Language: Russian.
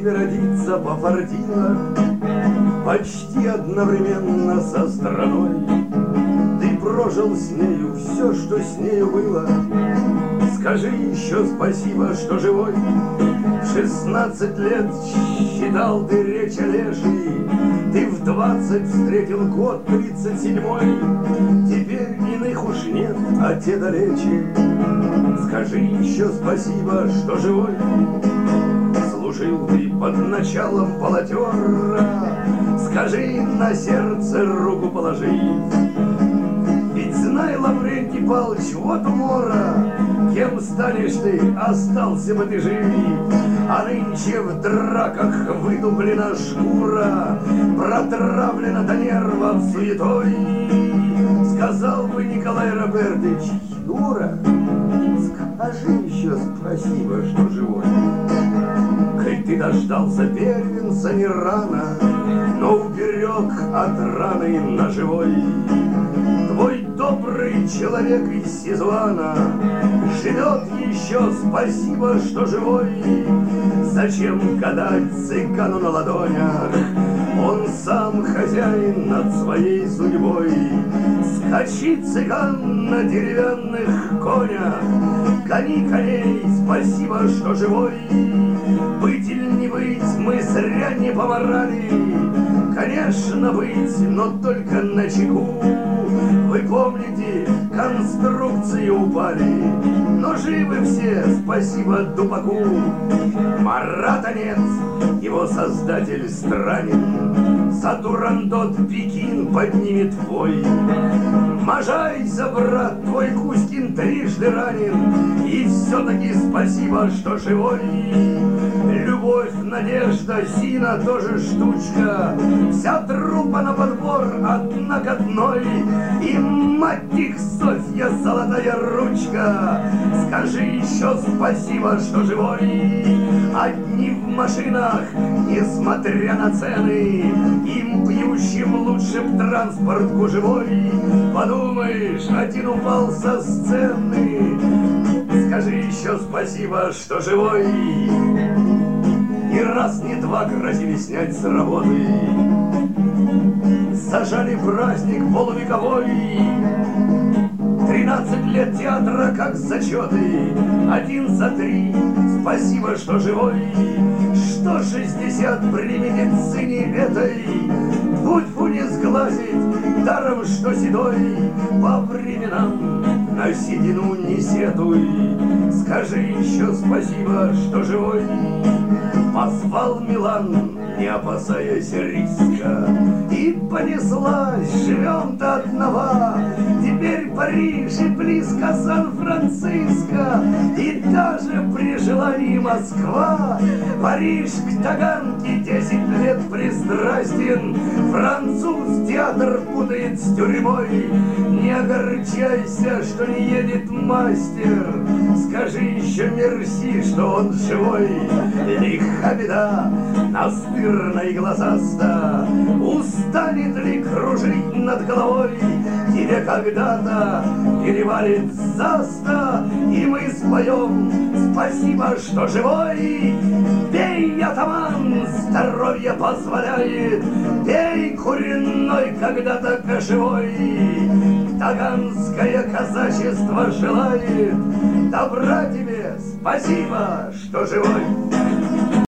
тебе родиться пофартило почти одновременно со страной. Ты прожил с нею все, что с нею было. Скажи еще спасибо, что живой. В 16 лет считал ты речь Олешей, ты в 20 встретил год 37-й. Теперь иных уж нет, а те далече. Скажи еще спасибо, что живой. Служил ты под началом полотера, скажи, на сердце руку положи. Ведь знай, Лаврентий Павлович, вот умора, кем станешь ты, остался бы ты жив. А нынче в драках выдублена шкура, протравлена до нервов суетой. Сказал бы Николай Робертович: Юра, скажи еще спасибо, что живой. Хоть ты дождался первенца не рано, но уберег от раны ножевой. Твой добрый человек из Сизвана живет еще, спасибо, что живой. Зачем гадать цыгану на ладонях? Он сам хозяин над своей судьбой. Скачи, цыган, на деревянных конях, гони коней, спасибо, что живой. Быть или не быть, мы зря не поморали. Конечно, быть, но только начеку. Вы помните, конструкции упали, но живы все, спасибо Дупаку. Марата нет, его создатель странен, за Турандот Пекин поднимет вой. Можайся, брат, твой Кузькин трижды ранен, и все-таки спасибо, что живой. Любовь, надежда, Зина тоже штучка, вся трупа на подбор, одна к одной. И мать их, Софья, золотая ручка, скажи еще спасибо, что живой. Одни в машинах, несмотря на цены, им пьющим лучше б транспорт гужевой. Подумаешь, один упал со сцены, скажи еще спасибо, что живой. Ни раз, ни два грозили снять с работы, зажали праздник полувековой. 13 лет театра как зачеты, 1 за 3, спасибо, что живой. Что 60 при медицине этой, тьфу-тьфу не сглазить, даром что седой. По временам на седину не сетуй, скажи еще спасибо, что живой. Позвал Милан, не опасаясь риска, и понеслась, живем-то одного. Теперь Париж и близко Сан-Франциско, и даже при желании Москва. Париж к Таганке 10 лет пристрастен, француз театр путает с тюрьмой. Не огорчайся, что не едет мастер, скажи еще мерси, что он живой. Лиха беда, настырна и глазаста, устанет ли кружить над головой? Тебе когда-то перевалит заста, и мы споем спасибо, что живой. Пей, атаман, здоровье позволяет, пей, куренной, когда-то кошевой. Таганское казачество желает добра тебе, спасибо, что живой.